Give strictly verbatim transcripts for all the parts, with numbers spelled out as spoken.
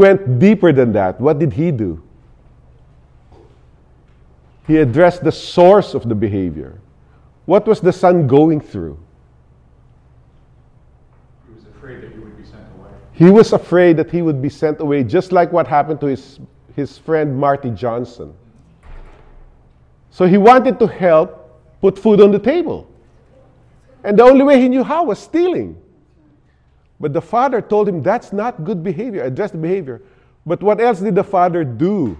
went deeper than that. What did he do? He addressed the source of the behavior. What was the son going through? He was afraid that he would be sent away. He was afraid that he would be sent away, just like what happened to his, his friend Marty Johnson. So he wanted to help put food on the table. And the only way he knew how was stealing. But the father told him that's not good behavior, address the behavior. But what else did the father do?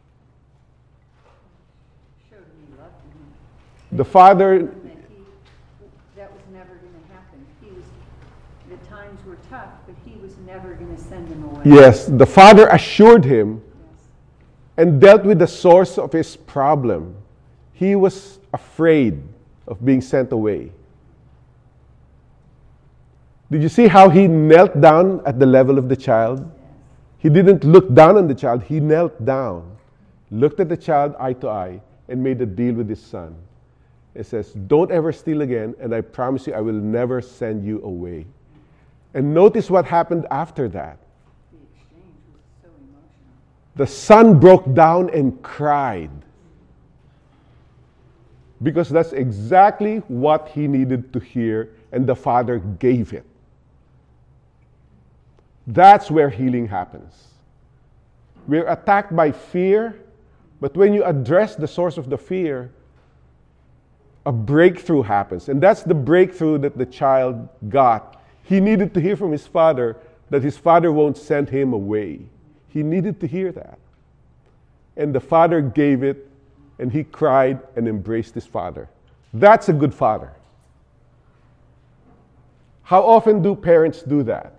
The father... That, he, that was never going to happen. He was, the times were tough, but he was never going to send him away. Yes, the father assured him and dealt with the source of his problem. He was afraid of being sent away. Did you see how he knelt down at the level of the child? He didn't look down on the child. He knelt down, looked at the child eye to eye, and made a deal with his son. It says, don't ever steal again, and I promise you I will never send you away. And notice what happened after that. The exchange was so emotional. The son broke down and cried. Because that's exactly what he needed to hear, and the father gave it. That's where healing happens. We're attacked by fear, but when you address the source of the fear, a breakthrough happens. And that's the breakthrough that the child got. He needed to hear from his father that his father won't send him away. He needed to hear that. And the father gave it, and he cried and embraced his father. That's a good father. How often do parents do that?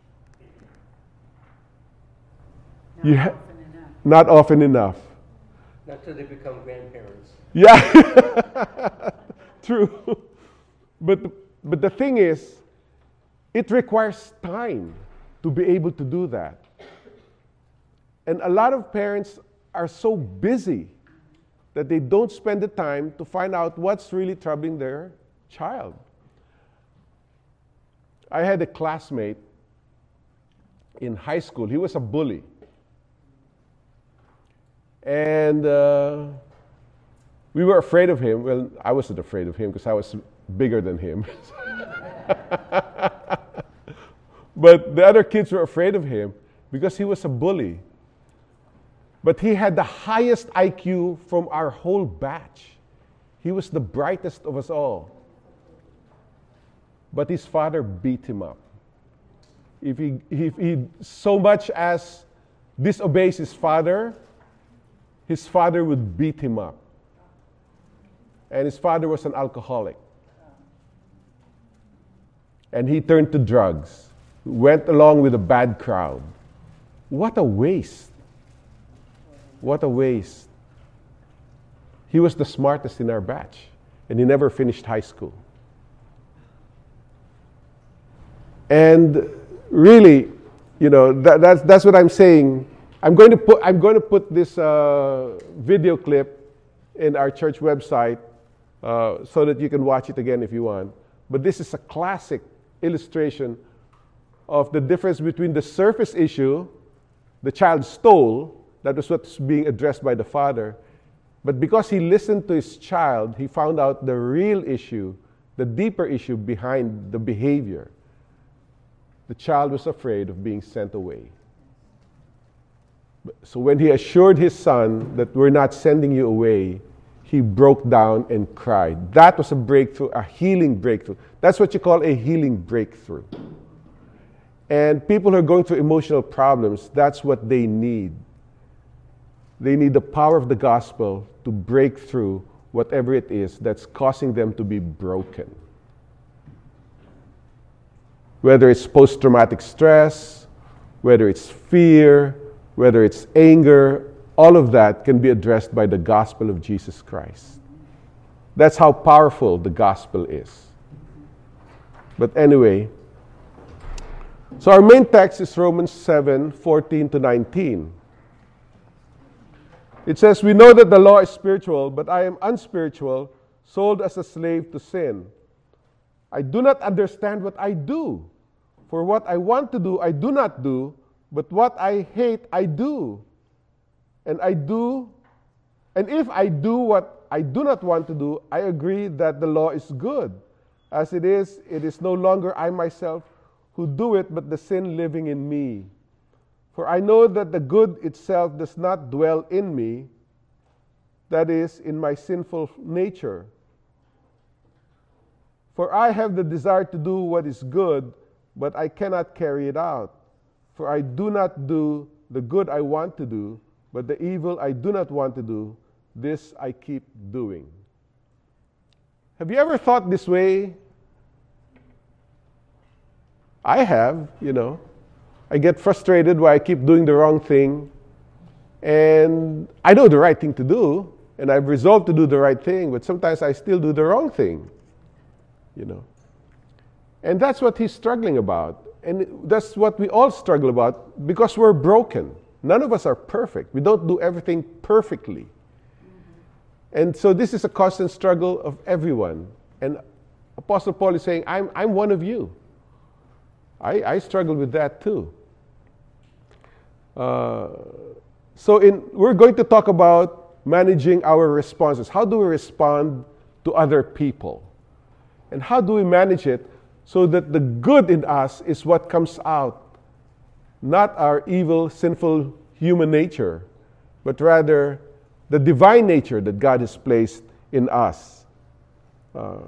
Not You ha- often enough. Not often enough. Not till they become grandparents. Yeah, true. But the, but the thing is, it requires time to be able to do that. And a lot of parents are so busy that they don't spend the time to find out what's really troubling their child. I had a classmate in high school. He was a bully. And uh, we were afraid of him. Well, I wasn't afraid of him because I was bigger than him. But the other kids were afraid of him because he was a bully. But he had the highest I Q from our whole batch. He was the brightest of us all. But his father beat him up. If he, if he so much as disobeys his father, his father would beat him up. And his father was an alcoholic. And he turned to drugs, went along with a bad crowd. What a waste. What a waste. He was the smartest in our batch, and he never finished high school. And really, you know, that, that's, that's what I'm saying. I'm going to put, I'm going to put this uh, video clip in our church website uh, so that you can watch it again if you want. But this is a classic illustration of the difference between the surface issue, the child stole, that was what's being addressed by the father. But because he listened to his child, he found out the real issue, the deeper issue behind the behavior. The child was afraid of being sent away. So when he assured his son that we're not sending you away, he broke down and cried. That was a breakthrough, a healing breakthrough. That's what you call a healing breakthrough. And people who are going through emotional problems, that's what they need. They need the power of the gospel to break through whatever it is that's causing them to be broken. Whether it's post-traumatic stress, whether it's fear, whether it's anger, all of that can be addressed by the gospel of Jesus Christ. That's how powerful the gospel is. But anyway, so our main text is Romans seven, fourteen to nineteen. It says, we know that the law is spiritual, but I am unspiritual, sold as a slave to sin. I do not understand what I do. For what I want to do, I do not do, But what I hate, I do. And I do, and if I do what I do not want to do, I agree that the law is good. As it is, it is no longer I myself who do it, but the sin living in me. For I know that the good itself does not dwell in me, that is, in my sinful nature. For I have the desire to do what is good, but I cannot carry it out. For I do not do the good I want to do, but the evil I do not want to do, this I keep doing. Have you ever thought this way? I have, you know. I get frustrated why I keep doing the wrong thing. And I know the right thing to do, and I've resolved to do the right thing, but sometimes I still do the wrong thing, you know. And that's what he's struggling about. And that's what we all struggle about because we're broken. None of us are perfect. We don't do everything perfectly. And so this is a constant struggle of everyone. And Apostle Paul is saying, I'm, I'm one of you. I, I struggle with that too. Uh, so in, we're going to talk about managing our responses. How do we respond to other people? And how do we manage it so that the good in us is what comes out? Not our evil, sinful human nature, but rather the divine nature that God has placed in us. Uh,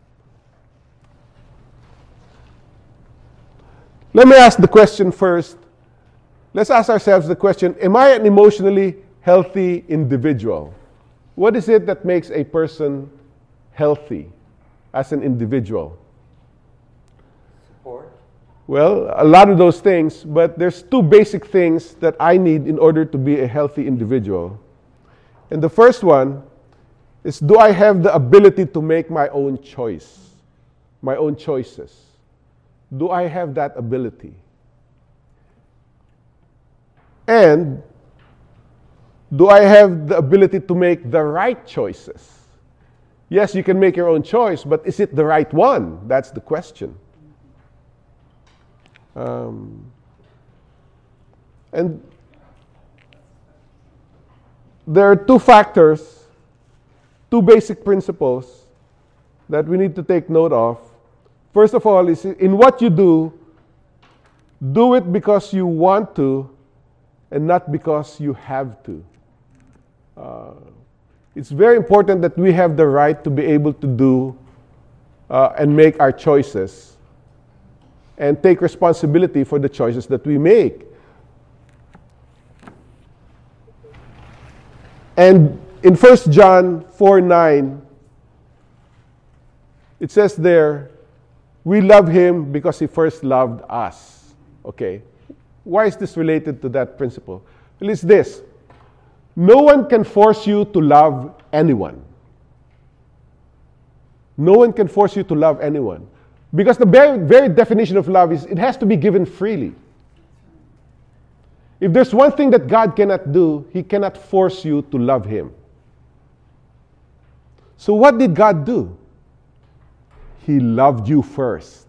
let me ask the question first. Let's ask ourselves the question, am I an emotionally healthy individual? What is it that makes a person healthy as an individual? Support. Well, a lot of those things, but there's two basic things that I need in order to be a healthy individual. And the first one is, do I have the ability to make my own choice, my own choices? Do I have that ability? And do I have the ability to make the right choices? Yes, you can make your own choice, but is it the right one? That's the question. Um, and there are two factors, two basic principles that we need to take note of. First of all, is in what you do, do it because you want to and not because you have to. Uh, it's very important that we have the right to be able to do uh, and make our choices and take responsibility for the choices that we make. And in First John four nine, it says there, we love him because he first loved us. Okay. Why is this related to that principle? Well, it's this. No one can force you to love anyone. No one can force you to love anyone. Because the very, very definition of love is it has to be given freely. If there's one thing that God cannot do, he cannot force you to love him. So what did God do? He loved you first.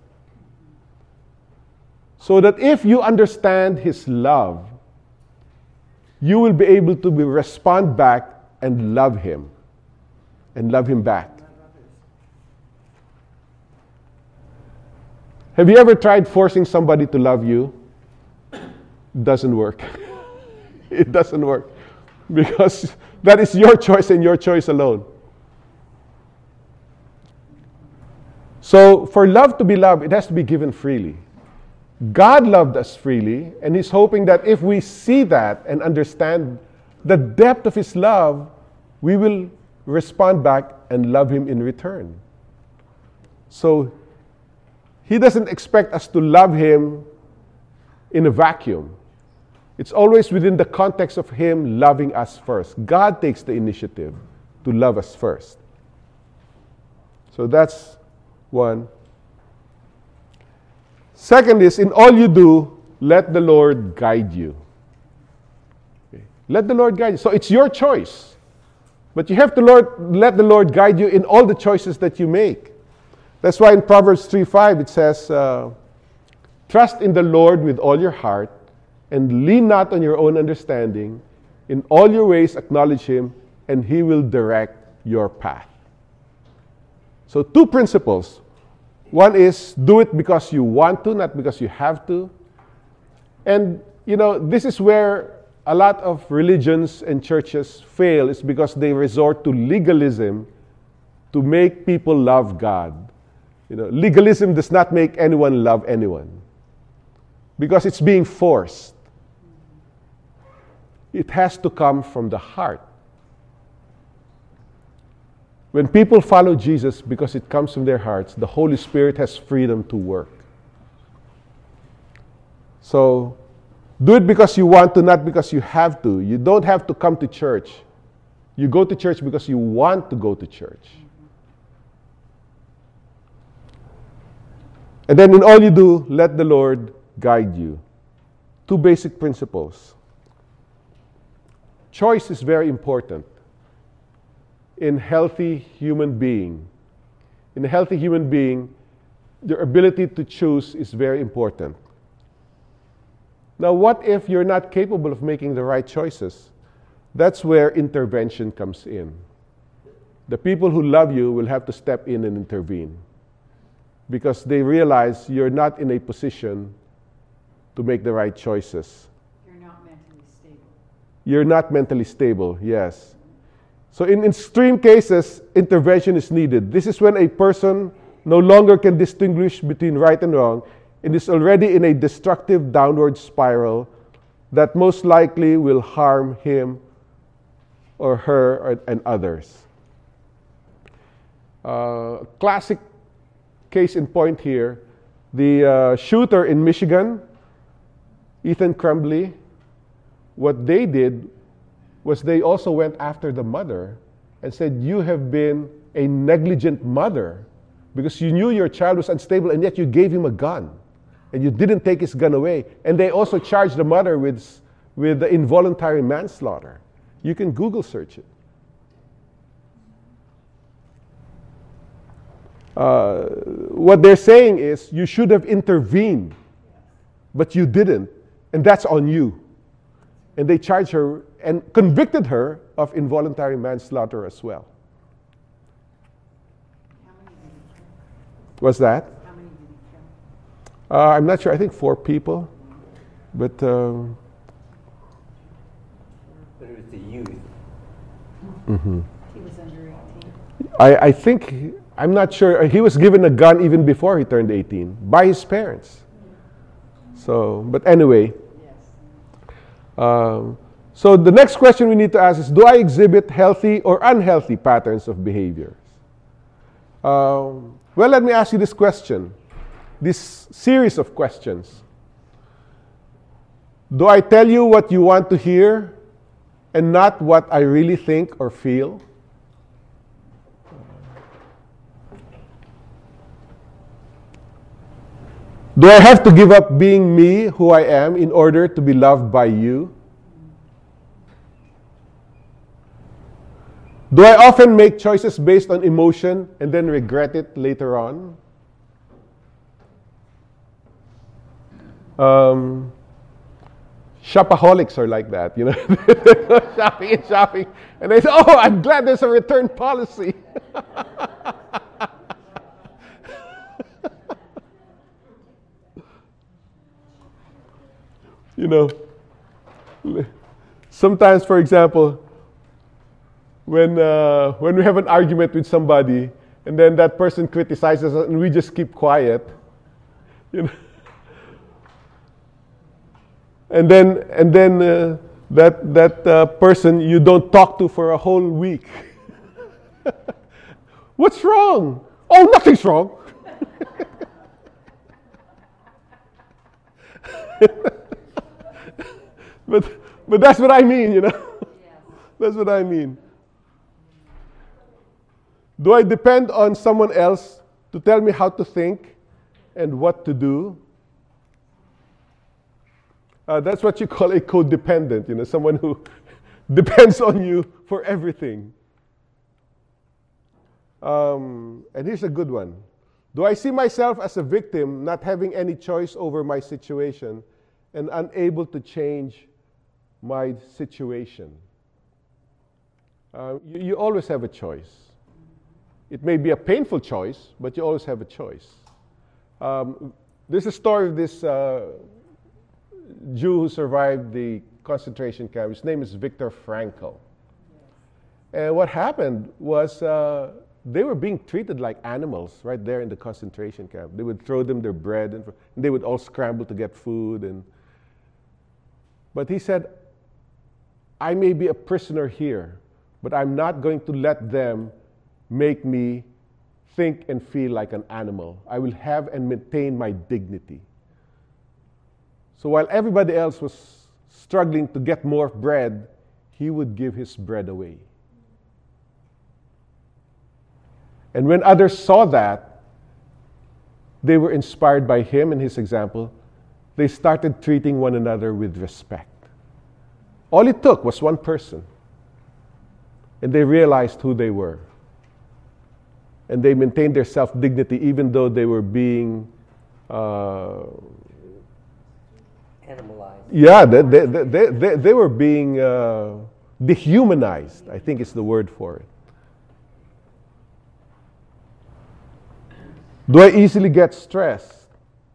So that if you understand his love, you will be able to be, respond back and love him. And love him back. Have you ever tried forcing somebody to love you? It doesn't work. It doesn't work. Because that is your choice and your choice alone. So for love to be love, it has to be given freely. God loved us freely, and he's hoping that if we see that and understand the depth of his love, we will respond back and love him in return. So he doesn't expect us to love him in a vacuum. It's always within the context of him loving us first. God takes the initiative to love us first. So that's one. Second is, in all you do, let the Lord guide you. Okay. Let the Lord guide you. So it's your choice. But you have to Lord, let the Lord guide you in all the choices that you make. That's why in Proverbs three five it says, uh, trust in the Lord with all your heart and lean not on your own understanding. In all your ways acknowledge Him, and He will direct your path. So two principles. One is do it because you want to, not because you have to. And, you know, this is where a lot of religions and churches fail, is because they resort to legalism to make people love God. You know, legalism does not make anyone love anyone, because it's being forced. It has to come from the heart. When people follow Jesus because it comes from their hearts, the Holy Spirit has freedom to work. So, do it because you want to, not because you have to. You don't have to come to church. You go to church because you want to go to church. And then in all you do, let the Lord guide you. Two basic principles. Choice is very important in healthy human being. In a healthy human being, your ability to choose is very important. Now, what if you're not capable of making the right choices? That's where intervention comes in. The people who love you will have to step in and intervene, because they realize you're not in a position to make the right choices. You're not mentally stable. You're not mentally stable, yes. So in extreme cases, intervention is needed. This is when a person no longer can distinguish between right and wrong and is already in a destructive downward spiral that most likely will harm him or her or, and others. Uh, classic case in point here, the uh, shooter in Michigan, Ethan Crumbley, what they did was they also went after the mother and said, you have been a negligent mother because you knew your child was unstable and yet you gave him a gun and you didn't take his gun away. And they also charged the mother with, with the involuntary manslaughter. You can Google search it. Uh, what they're saying is you should have intervened, but you didn't, and that's on you. And they charged her and convicted her of involuntary manslaughter as well. How many did he kill? What's that? How many did he kill? Uh, I'm not sure. I think four people. But um, But it was the youth. mm-hmm. He was under eighteen. I, I think, I'm not sure. He was given a gun even before he turned eighteen by his parents. So, but anyway. Um, so the next question we need to ask is, do I exhibit healthy or unhealthy patterns of behaviors? Um, well, let me ask you this question, this series of questions. Do I tell you what you want to hear and not what I really think or feel? Do I have to give up being me, who I am, in order to be loved by you? Do I often make choices based on emotion and then regret it later on? Um, shopaholics are like that, you know, shopping and shopping, and they say, "Oh, I'm glad there's a return policy." You know, sometimes, for example, when uh, when we have an argument with somebody, and then that person criticizes us, and we just keep quiet, you know, and then and then uh, that that uh, person you don't talk to for a whole week. What's wrong? Oh, nothing's wrong. But but that's what I mean, you know. Yes. That's what I mean. Do I depend on someone else to tell me how to think and what to do? Uh, that's what you call a codependent, you know, someone who depends on you for everything. Um, and here's a good one. Do I see myself as a victim, not having any choice over my situation, and unable to change my situation. Uh, you, you always have a choice. It may be a painful choice, but you always have a choice. Um, there's a story of this uh, Jew who survived the concentration camp. His name is Viktor Frankl. And what happened was uh, they were being treated like animals right there in the concentration camp. They would throw them their bread, and, and they would all scramble to get food. And but he said, I may be a prisoner here, but I'm not going to let them make me think and feel like an animal. I will have and maintain my dignity. So while everybody else was struggling to get more bread, he would give his bread away. And when others saw that, they were inspired by him and his example. They started treating one another with respect. All it took was one person. And they realized who they were. And they maintained their self-dignity even though they were being... Uh, Animalized. Yeah, they, they, they, they, they were being uh, dehumanized, I think is the word for it. Do I easily get stressed?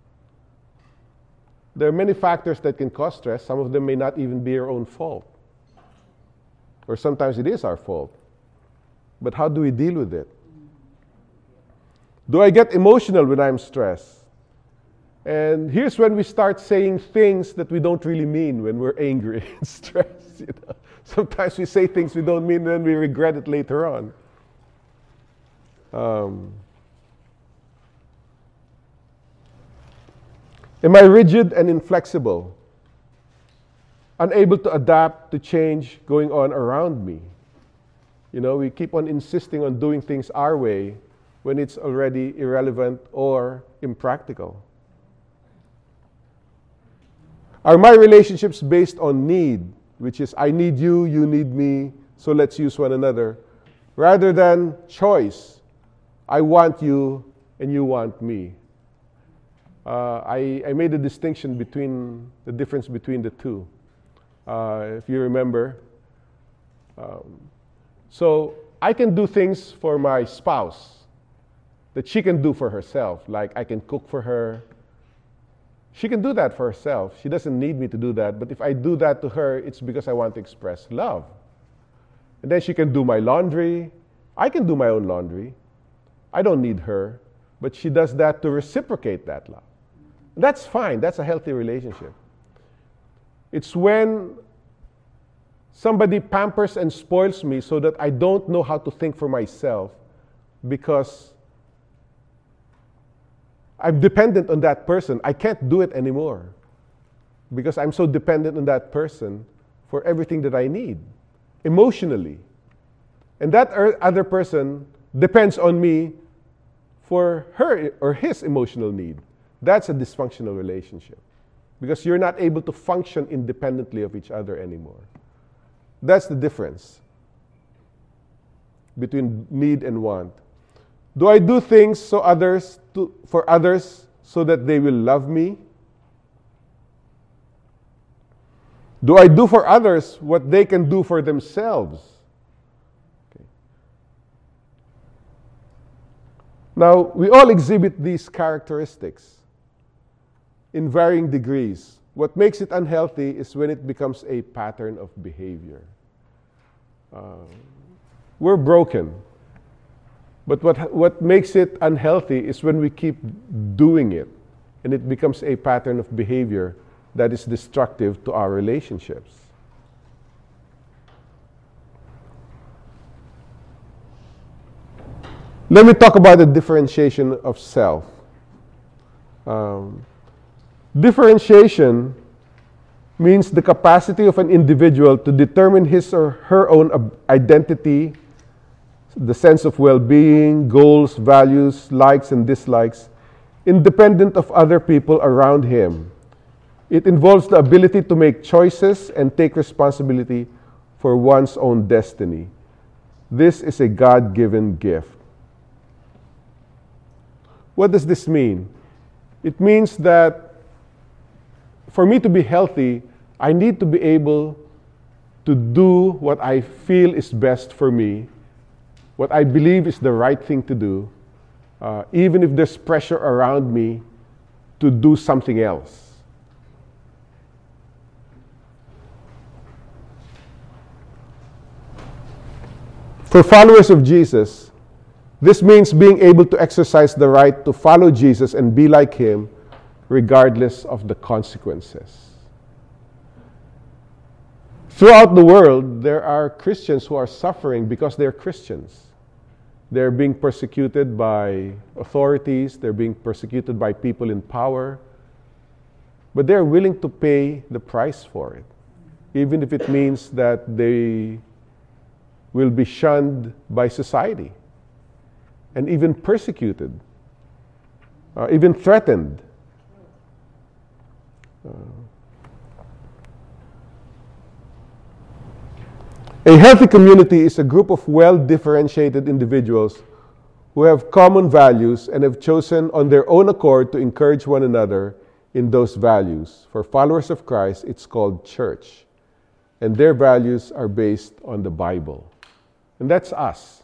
There are many factors that can cause stress. Some of them may not even be your own fault. Or sometimes it is our fault. But how do we deal with it? Do I get emotional when I'm stressed? And here's when we start saying things that we don't really mean when we're angry and stressed. You know? Sometimes we say things we don't mean and then we regret it later on. Um, am I rigid and inflexible? Unable to adapt to change going on around me? You know, we keep on insisting on doing things our way when it's already irrelevant or impractical. Are my relationships based on need, which is I need you, you need me, so let's use one another, rather than choice, I want you and you want me? Uh, I, I made a distinction between the difference between the two, uh, if you remember. Um, so I can do things for my spouse that she can do for herself, like I can cook for her. She can do that for herself. She doesn't need me to do that. But if I do that to her, it's because I want to express love. And then she can do my laundry. I can do my own laundry. I don't need her. But she does that to reciprocate that love. That's fine. That's a healthy relationship. It's when somebody pampers and spoils me so that I don't know how to think for myself because I'm dependent on that person. I can't do it anymore because I'm so dependent on that person for everything that I need emotionally. And that other person depends on me for her or his emotional need. That's a dysfunctional relationship because you're not able to function independently of each other anymore. That's the difference between need and want. Do I do things so others to, for others so that they will love me? Do I do for others what they can do for themselves? Okay. Now, we all exhibit these characteristics in varying degrees. What makes it unhealthy is when it becomes a pattern of behavior. Uh, we're broken. But what, what makes it unhealthy is when we keep doing it and it becomes a pattern of behavior that is destructive to our relationships. Let me talk about the differentiation of self. Um, differentiation means the capacity of an individual to determine his or her own identity, the sense of well-being, goals, values, likes and dislikes, independent of other people around him. It involves the ability to make choices and take responsibility for one's own destiny. This is a God-given gift. What does this mean? It means that for me to be healthy, I need to be able to do what I feel is best for me, what I believe is the right thing to do, uh, even if there's pressure around me to do something else. For followers of Jesus, this means being able to exercise the right to follow Jesus and be like Him, regardless of the consequences. Throughout the world, there are Christians who are suffering because they're Christians. They're being persecuted by authorities, they're being persecuted by people in power, but they're willing to pay the price for it, even if it means that they will be shunned by society and even persecuted, uh, even threatened. Uh, a healthy community is a group of well-differentiated individuals who have common values and have chosen on their own accord to encourage one another in those values. For followers of Christ, it's called church, and their values are based on the Bible. And that's us.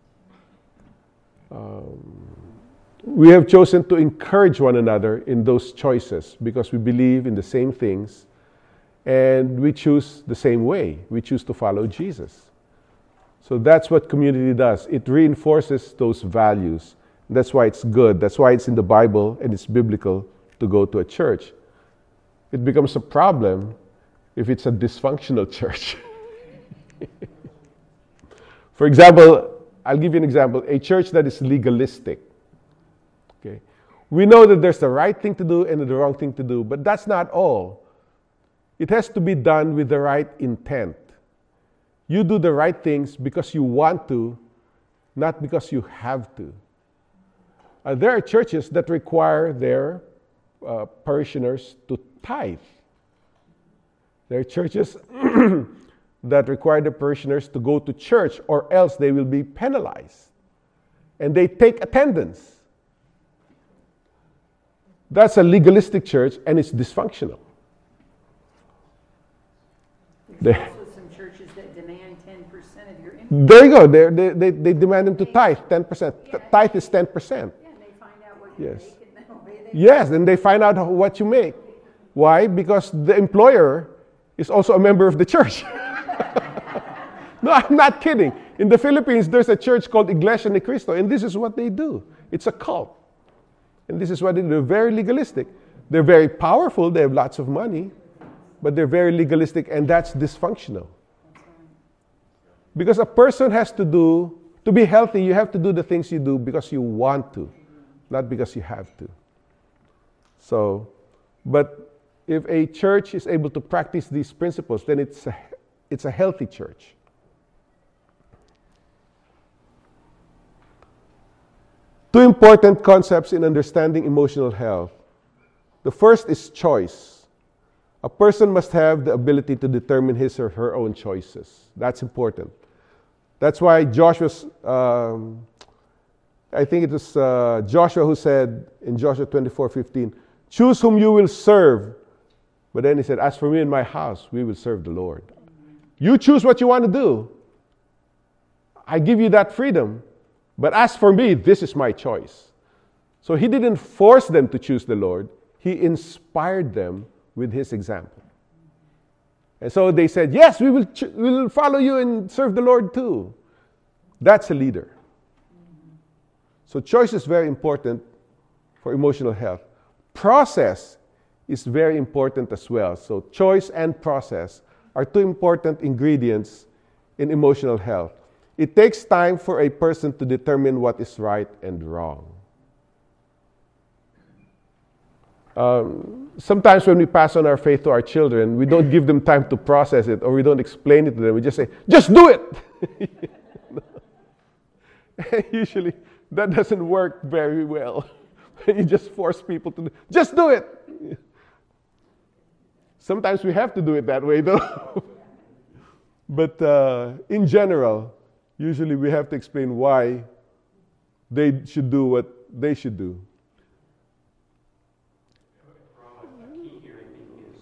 Um, we have chosen to encourage one another in those choices because we believe in the same things and we choose the same way. We choose to follow Jesus. So that's what community does. It reinforces those values. That's why it's good. That's why it's in the Bible and it's biblical to go to a church. It becomes a problem if it's a dysfunctional church. For example, I'll give you an example. A church that is legalistic. Okay, we know that there's the right thing to do and the wrong thing to do, but that's not all. It has to be done with the right intent. You do the right things because you want to, not because you have to. Uh, there are churches that require their uh, parishioners to tithe. There are churches that require the parishioners to go to church or else they will be penalized. And they take attendance. That's a legalistic church and it's dysfunctional. There's They, also some churches that demand ten percent of your income. there you go. They, they, they, they demand them to tithe ten percent. Yeah. Tithe is ten percent. Yeah, and they find out what you Yes. make and then obey they Yes, and they find out how- what you make. Why? Because the employer is also a member of the church. No, I'm not kidding. In the Philippines, there's a church called Iglesia Ni Cristo, and this is what they do. It's a cult. And this is what they do. They're very legalistic. They're very powerful. They have lots of money. But they're very legalistic, and that's dysfunctional. Because a person has to do, to be healthy, you have to do the things you do because you want to, not because you have to. So, but if a church is able to practice these principles, then it's a, it's a healthy church. Two important concepts in understanding emotional health. The first is choice. A person must have the ability to determine his or her own choices. That's important. That's why Joshua's, um, I think it was uh, Joshua who said in Joshua twenty-four fifteen, choose whom you will serve. But then he said, as for me and my house, we will serve the Lord. You choose what you want to do. I give you that freedom. But as for me, this is my choice. So he didn't force them to choose the Lord. He inspired them with his example. And so they said, yes, we will, ch- we will follow you and serve the Lord too. That's a leader. So choice is very important for emotional health. Process is very important as well. So choice and process are two important ingredients in emotional health. It takes time for a person to determine what is right and wrong. Um, sometimes when we pass on our faith to our children, we don't give them time to process it or we don't explain it to them. We just say, just do it! Usually that doesn't work very well. You just force people to do, just do it! Sometimes we have to do it that way though. But uh, in general, usually we have to explain why they should do what they should do. A key here, I think, is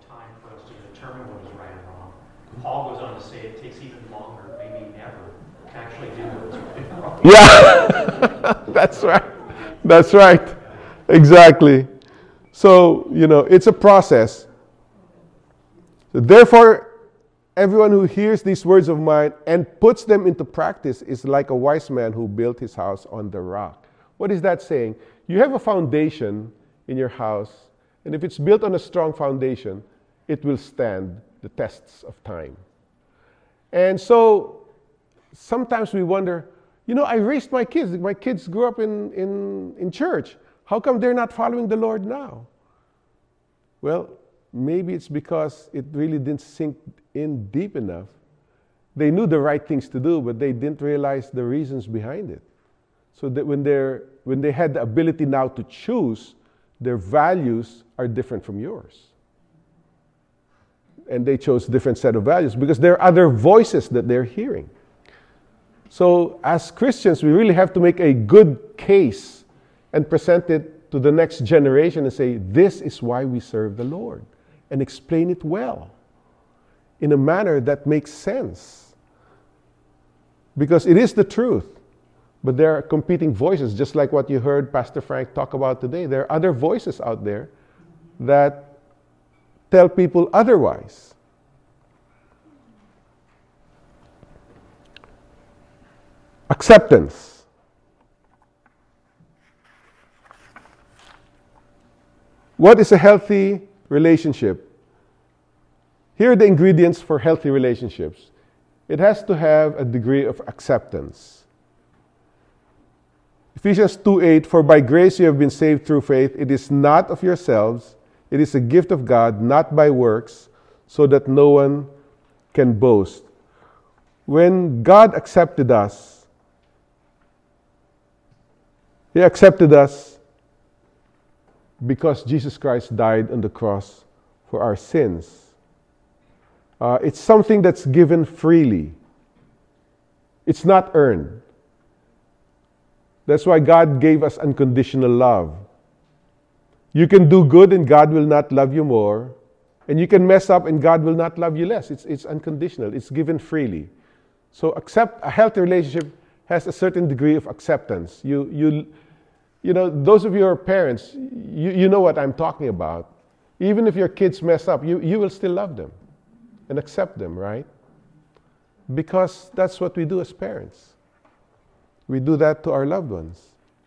time for us to determine what is right and wrong. Paul goes on to say it takes even longer, maybe never, to actually do what is right and wrong. Yeah, that's right. That's right. Exactly. So, you know, it's a process. So therefore, everyone who hears these words of mine and puts them into practice is like a wise man who built his house on the rock. What is that saying? You have a foundation in your house, and if it's built on a strong foundation, it will stand the tests of time. And so sometimes we wonder, you know, I raised my kids. My kids grew up in, in, in church. How come they're not following the Lord now? Well, maybe it's because it really didn't sink in deep enough. They knew the right things to do, but they didn't realize the reasons behind it. So that when they're when they had the ability now to choose, their values are different from yours. And they chose a different set of values because there are other voices that they're hearing. So as Christians, we really have to make a good case and present it to the next generation and say, this is why we serve the Lord. And explain it well, in a manner that makes sense. Because it is the truth, but there are competing voices, just like what you heard Pastor Frank talk about today. There are other voices out there that tell people otherwise. Acceptance. What is a healthy relationship? Here are the ingredients for healthy relationships. It has to have a degree of acceptance. Ephesians two eight, for by grace you have been saved through faith. It is not of yourselves. It is a gift of God, not by works, so that no one can boast. When God accepted us, He accepted us because Jesus Christ died on the cross for our sins. Uh, it's something that's given freely. It's not earned. That's why God gave us unconditional love. You can do good and God will not love you more. And you can mess up and God will not love you less. It's, it's unconditional. It's given freely. So accept a healthy relationship has a certain degree of acceptance. You, you, you know, those of you who are parents, you, you know what I'm talking about. Even if your kids mess up, you, you will still love them and accept them, right? Because that's what we do as parents. We do that to our loved ones.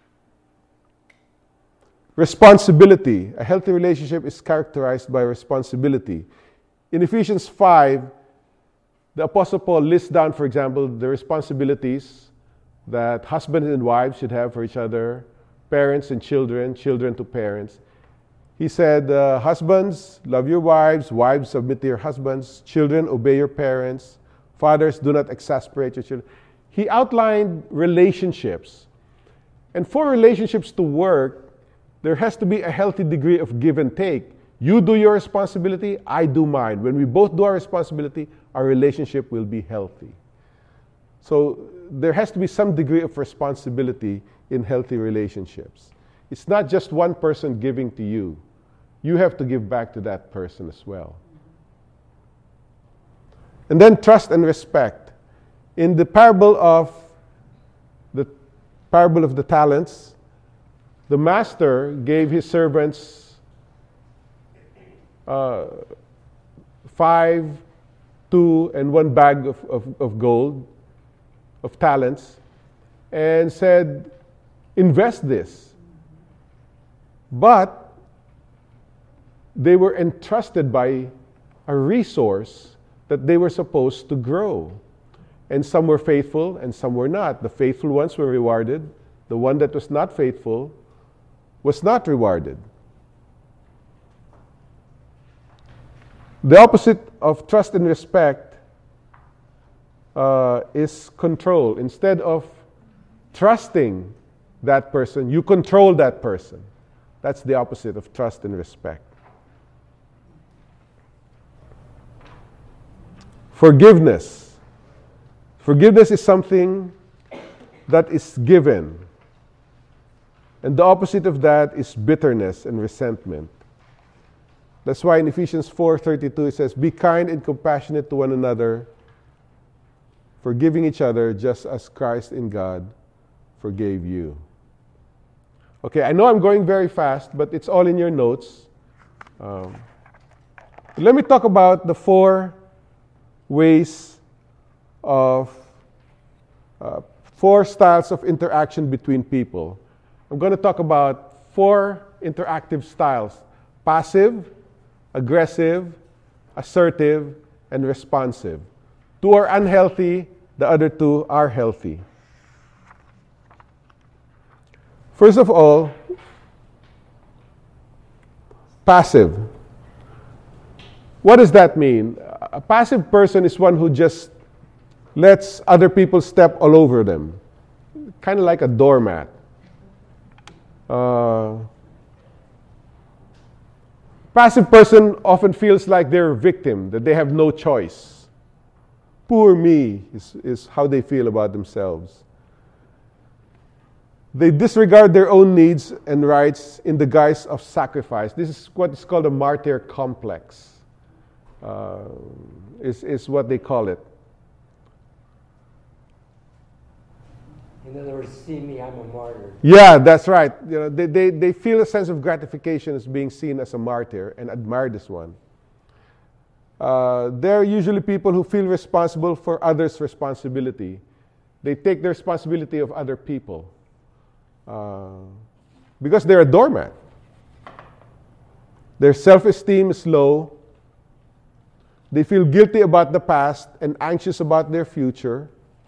Responsibility. A healthy relationship is characterized by responsibility. In Ephesians five, the Apostle Paul lists down, for example, the responsibilities that husbands and wives should have for each other, parents and children, children to parents. He said, uh, husbands, love your wives, wives, submit to your husbands, children, obey your parents, fathers, do not exasperate your children. He outlined relationships. And for relationships to work, there has to be a healthy degree of give and take. You do your responsibility, I do mine. When we both do our responsibility, our relationship will be healthy. So there has to be some degree of responsibility in healthy relationships. It's not just one person giving to you. You have to give back to that person as well. And then trust and respect. In the parable of the parable of the talents, the master gave his servants uh, five, two, and one bag of, of, of gold, of talents, and said, invest this. But they were entrusted by a resource that they were supposed to grow. And some were faithful and some were not. The faithful ones were rewarded. The one that was not faithful was not rewarded. The opposite of trust and respect uh, is control. Instead of trusting that person, you control that person. That's the opposite of trust and respect. Forgiveness. Forgiveness is something that is given. And the opposite of that is bitterness and resentment. That's why in Ephesians four thirty-two it says, be kind and compassionate to one another, forgiving each other just as Christ in God forgave you. Okay, I know I'm going very fast, but it's all in your notes. Um, let me talk about the four ways of, uh, four styles of interaction between people. I'm going to talk about four interactive styles: passive, aggressive, assertive, and responsive. Two are unhealthy, the other two are healthy. First of all, passive. What does that mean? A passive person is one who just lets other people step all over them, kind of like a doormat. Uh, passive person often feels like they're a victim, that they have no choice. Poor me is, is how they feel about themselves. They disregard their own needs and rights in the guise of sacrifice. This is what is called a martyr complex, uh, is, is what they call it. In other words, see me, I'm a martyr. Yeah, that's right. You know, they, they, they feel a sense of gratification as being seen as a martyr and admire this one. Uh, they're usually people who feel responsible for others' responsibility. They take the responsibility of other people uh, because they're a doormat. Their self-esteem is low. They feel guilty about the past and anxious about their future.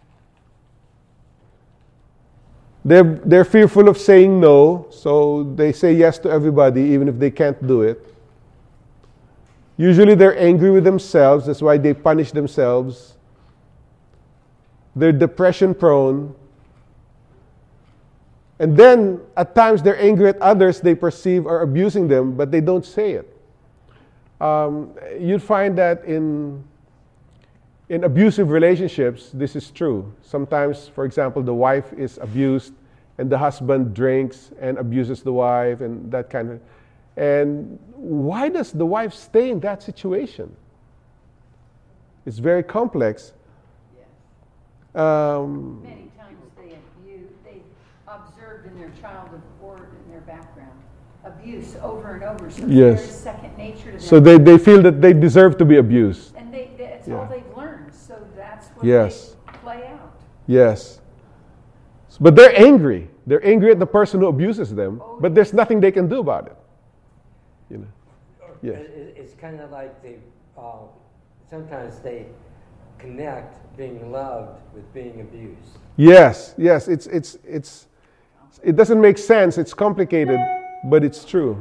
They're, they're fearful of saying no, so they say yes to everybody even if they can't do it. Usually they're angry with themselves, that's why they punish themselves. They're depression prone. And then, at times, they're angry at others they perceive are abusing them, but they don't say it. Um, you'd find that in, in abusive relationships, this is true. Sometimes, for example, the wife is abused, and the husband drinks and abuses the wife, and that kind of... And why does the wife stay in that situation? It's very complex. Yes. Um, Many times they abuse, they observed in their childhood or in their background abuse over and over. So Yes. it's very second nature to them. so they, they feel that they deserve to be abused. And they, that's Yeah. all they've learned. So that's what Yes. they play out. Yes. But they're angry. They're angry at the person who abuses them, Oh, but there's nothing they can do about it. You know. Yeah. It- It's kind of like they, uh, sometimes they connect being loved with being abused. Yes, yes, it's it's it's it doesn't make sense. It's complicated, but it's true.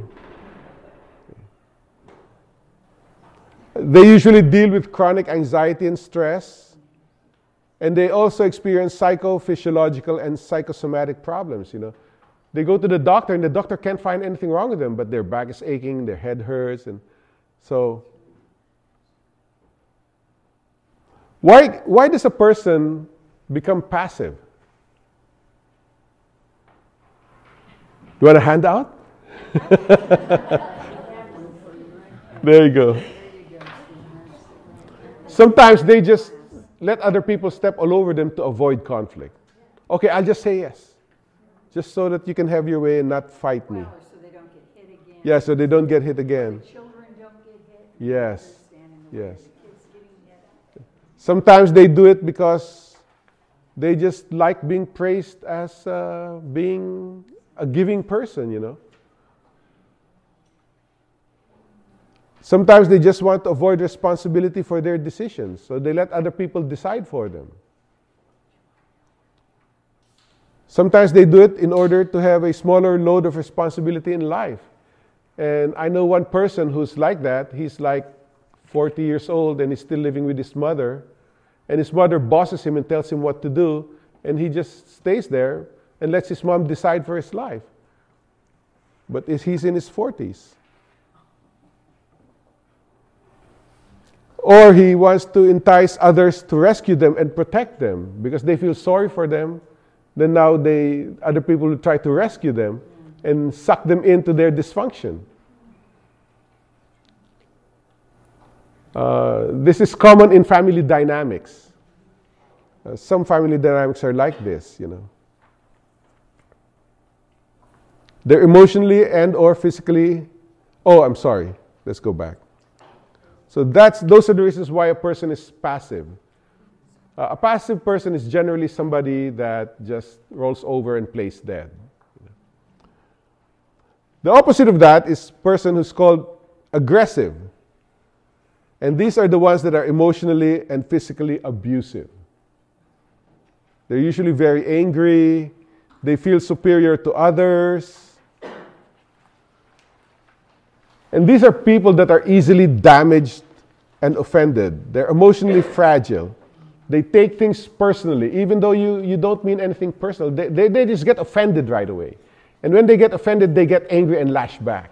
They usually deal with chronic anxiety and stress, and they also experience psychophysiological and psychosomatic problems, you know. They go to the doctor and the doctor can't find anything wrong with them, but their back is aching, their head hurts, and so why why does a person become passive? Do you want a handout? There you go. Sometimes they just let other people step all over them to avoid conflict. Okay, I'll just say yes. Just so that you can have your way and not fight me. Well, or so they don't get hit again. Yeah, so they don't get hit again. The children don't get hit. Yes. They're standing in the way of Yes. the kids getting hit. Sometimes they do it because they just like being praised as uh, being a giving person, you know. Sometimes they just want to avoid responsibility for their decisions, so they let other people decide for them. Sometimes they do it in order to have a smaller load of responsibility in life. And I know one person who's like that. He's like forty years old and he's still living with his mother. And his mother bosses him and tells him what to do. And he just stays there and lets his mom decide for his life. But he's in his forties. Or he wants to entice others to rescue them and protect them because they feel sorry for them. Then now they, other people will try to rescue them and suck them into their dysfunction. Uh, this is common in family dynamics. Uh, some family dynamics are like this, you know. They're emotionally and or physically, oh, I'm sorry, let's go back. So that's, those are the reasons why a person is passive. Uh, a passive person is generally somebody that just rolls over and plays dead. The opposite of that is person who's called aggressive. And these are the ones that are emotionally and physically abusive. They're usually very angry. They feel superior to others. And these are people that are easily damaged and offended. They're emotionally fragile. They take things personally, even though you, you don't mean anything personal. They, they, they just get offended right away. And when they get offended, they get angry and lash back.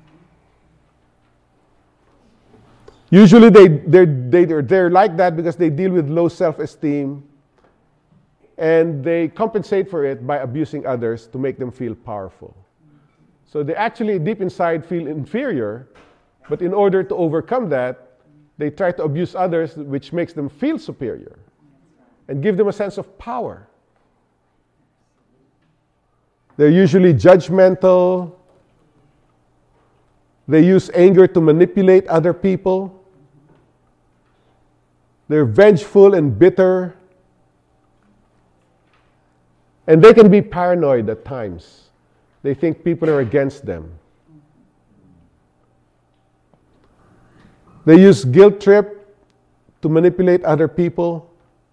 Usually they, they're, they, they're, they're like that because they deal with low self-esteem, and they compensate for it by abusing others to make them feel powerful. So they actually deep inside feel inferior, but in order to overcome that, they try to abuse others, which makes them feel superior and give them a sense of power. They're usually judgmental. They use anger to manipulate other people. They're vengeful and bitter. And they can be paranoid at times. They think people are against them. They use guilt trip to manipulate other people.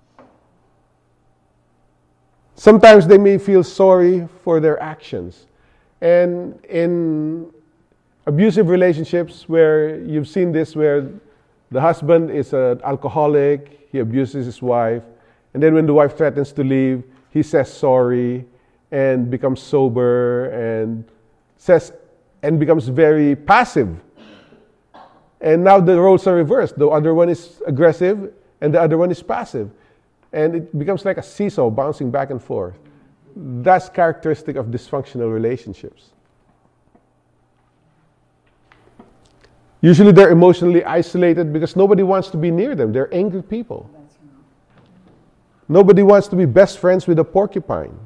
Sometimes they may feel sorry for their actions. And in abusive relationships where you've seen this, where the husband is an alcoholic, he abuses his wife, and then when the wife threatens to leave, he says sorry and becomes sober and says and becomes very passive. And now the roles are reversed. The other one is aggressive and the other one is passive. And it becomes like a seesaw bouncing back and forth. That's characteristic of dysfunctional relationships. Usually they're emotionally isolated because nobody wants to be near them. They're angry people. Nobody wants to be best friends with a porcupine.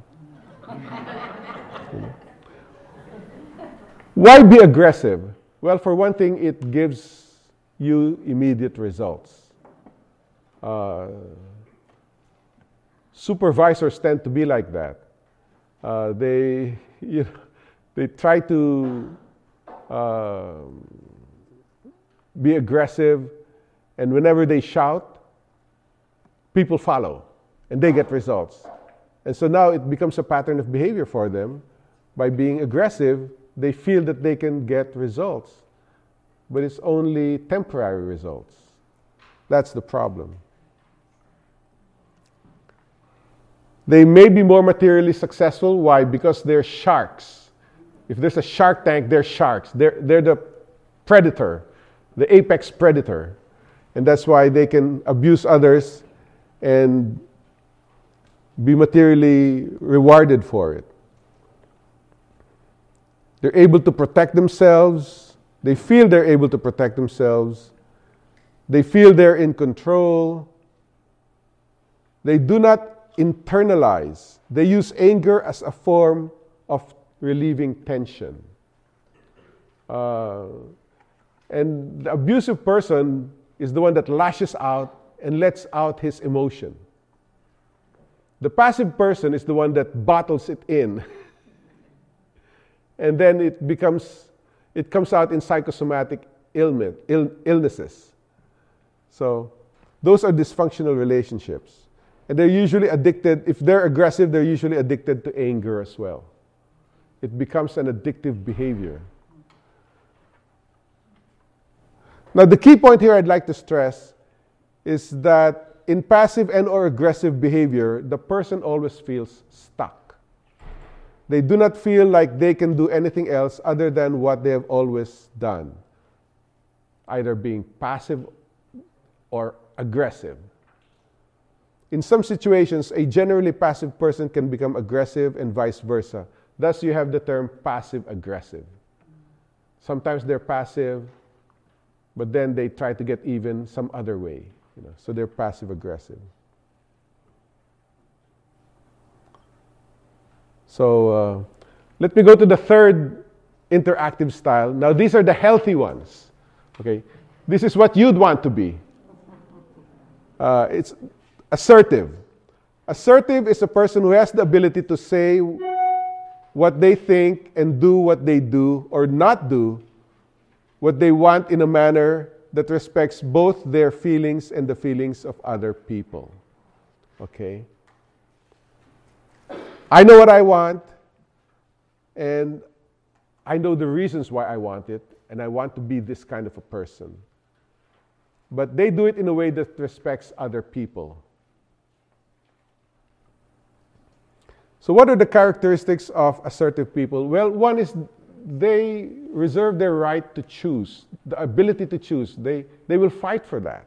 Why be aggressive? Well, for one thing, it gives you immediate results. Uh, supervisors tend to be like that. Uh, they, you know, they try to uh, be aggressive, and whenever they shout, people follow, and they get results. And so now it becomes a pattern of behavior for them. By being aggressive, they feel that they can get results. But it's only temporary results. That's the problem. They may be more materially successful. Why? Because they're sharks. If there's a shark tank, they're sharks. They're, they're the predator, the apex predator. And that's why they can abuse others and be materially rewarded for it. They're able to protect themselves. They feel they're able to protect themselves. They feel they're in control. They do not internalize. They use anger as a form of relieving tension. Uh, and the abusive person is the one that lashes out and lets out his emotion. The passive person is the one that bottles it in. And then it becomes, it comes out in psychosomatic ailment, ill, illnesses. So those are dysfunctional relationships. And they're usually addicted, if they're aggressive, they're usually addicted to anger as well. It becomes an addictive behavior. Now the key point here I'd like to stress is that in passive and or aggressive behavior, the person always feels stuck. They do not feel like they can do anything else other than what they have always done, either being passive or aggressive. In some situations, a generally passive person can become aggressive and vice versa. Thus, you have the term passive-aggressive. Sometimes they're passive, but then they try to get even some other way. You know, so they're passive aggressive. So uh, let me go to the third interactive style. Now these are the healthy ones. Okay, this is what you'd want to be. Uh, it's assertive. Assertive is a person who has the ability to say what they think and do what they do, or not do what they want, in a manner that respects both their feelings and the feelings of other people. Okay? I know what I want, and I know the reasons why I want it, and I want to be this kind of a person. But they do it in a way that respects other people. So what are the characteristics of assertive people? Well, one is they reserve their right to choose, the ability to choose. They, they will fight for that.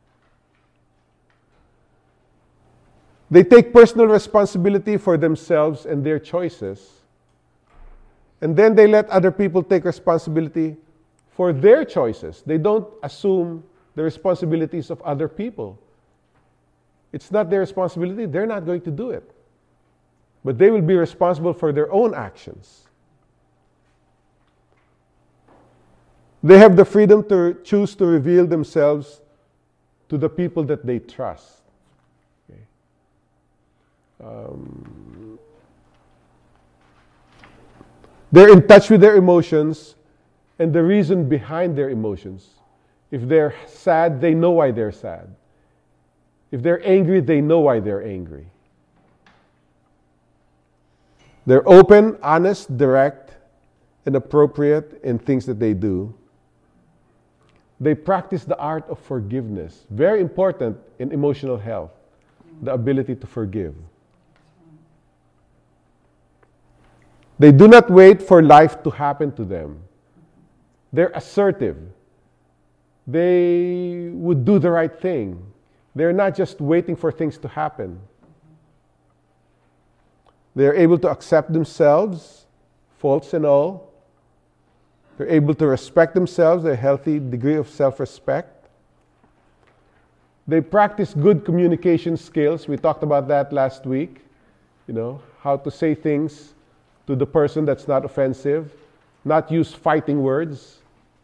They take personal responsibility for themselves and their choices. And then they let other people take responsibility for their choices. They don't assume the responsibilities of other people. It's not their responsibility. They're not going to do it. But they will be responsible for their own actions. They have the freedom to choose to reveal themselves to the people that they trust. Okay. Um, they're in touch with their emotions and the reason behind their emotions. If they're sad, they know why they're sad. If they're angry, they know why they're angry. They're open, honest, direct, and appropriate in things that they do. They practice the art of forgiveness. Very important in emotional health, the ability to forgive. They do not wait for life to happen to them. They're assertive. They would do the right thing. They're not just waiting for things to happen. They're able to accept themselves, faults and all. They're able to respect themselves, a healthy degree of self-respect. They practice good communication skills. We talked about that last week. You know, how to say things to the person that's not offensive, not use fighting words.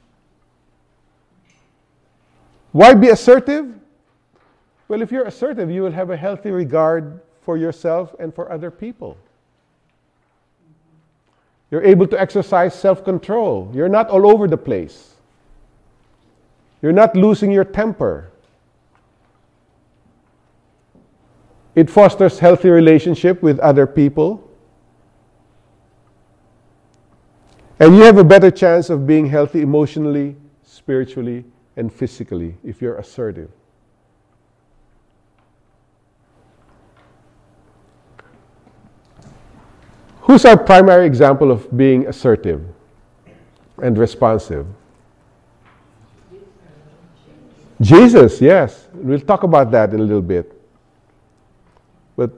Why be assertive? Well, if you're assertive, you will have a healthy regard for yourself and for other people. You're able to exercise self-control. You're not all over the place. You're not losing your temper. It fosters healthy relationship with other people. And you have a better chance of being healthy emotionally, spiritually, and physically if you're assertive. Who's our primary example of being assertive and responsive? Jesus, yes. We'll talk about that in a little bit. But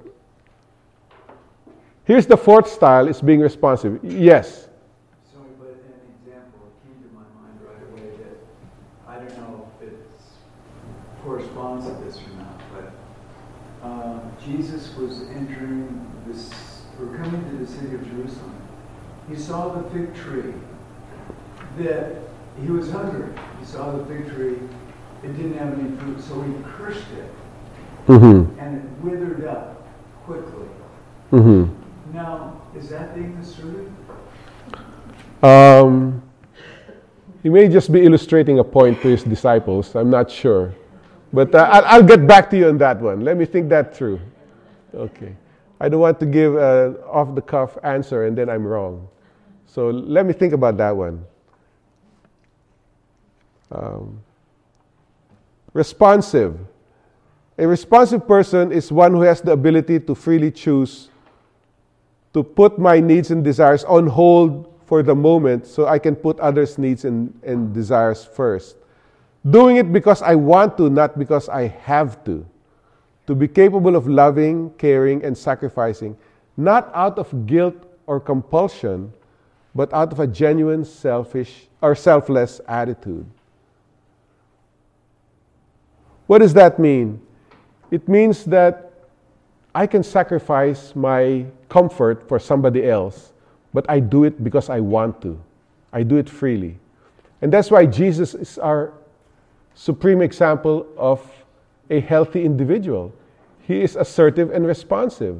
here's the fourth style, is being responsive. Yes. Sorry, but an example came to my mind right away that I don't know if it corresponds to this or not, but uh, Jesus was entering this, or coming to the city of Jerusalem. He saw the fig tree that he was hungry. He saw the fig tree, it didn't have any fruit, so he cursed it. Mm-hmm. And it withered up quickly. Mm-hmm. Now, is that being assertive? Um, he may just be illustrating a point to his disciples. I'm not sure. But uh, I'll, I'll get back to you on that one. Let me think that through. Okay. I don't want to give an off-the-cuff answer and then I'm wrong. So let me think about that one. Um, responsive. A responsive person is one who has the ability to freely choose to put my needs and desires on hold for the moment so I can put others' needs and, and desires first. Doing it because I want to, not because I have to. To be capable of loving, caring, and sacrificing, not out of guilt or compulsion, but out of a genuine selfish or selfless attitude. What does that mean? It means that I can sacrifice my comfort for somebody else, but I do it because I want to. I do it freely. And that's why Jesus is our supreme example of a healthy individual. He is assertive and responsive.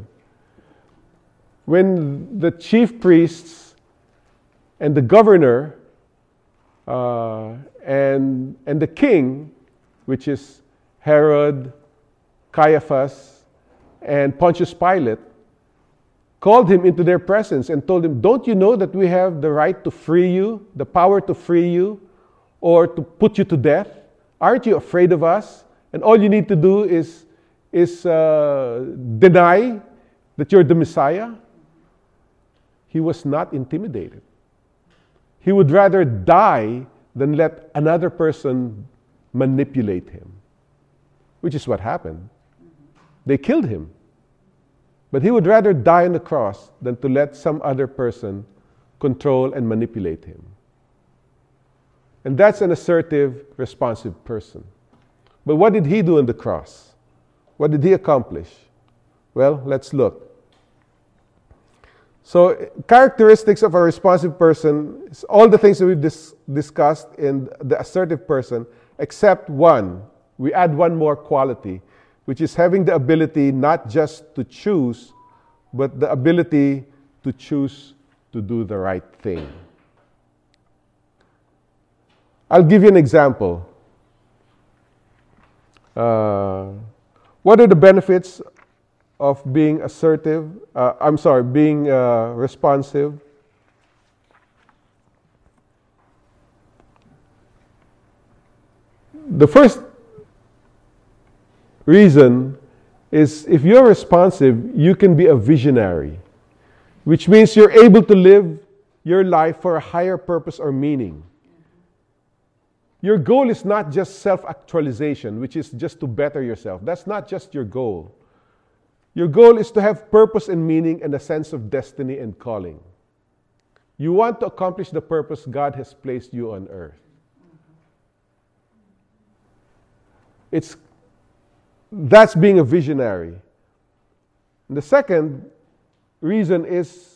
When the chief priests and the governor uh, and, and the king, which is Herod, Caiaphas, and Pontius Pilate, called him into their presence and told him, don't you know that we have the right to free you, the power to free you, or to put you to death? Aren't you afraid of us? And all you need to do is, is uh, deny that you're the Messiah? He was not intimidated. He would rather die than let another person manipulate him, which is what happened. They killed him. But he would rather die on the cross than to let some other person control and manipulate him. And that's an assertive, responsive person. But what did he do on the cross? What did he accomplish? Well, let's look. So, characteristics of a responsive person is all the things that we've dis- discussed in the assertive person, except one. We add one more quality, which is having the ability not just to choose, but the ability to choose to do the right thing. I'll give you an example. Uh, what are the benefits of being assertive? Uh, I'm sorry, being uh, responsive. The first reason is if you're responsive, you can be a visionary, which means you're able to live your life for a higher purpose or meaning. Your goal is not just self-actualization, which is just to better yourself. That's not just your goal. Your goal is to have purpose and meaning and a sense of destiny and calling. You want to accomplish the purpose God has placed you on earth. It's That's being a visionary. And the second reason is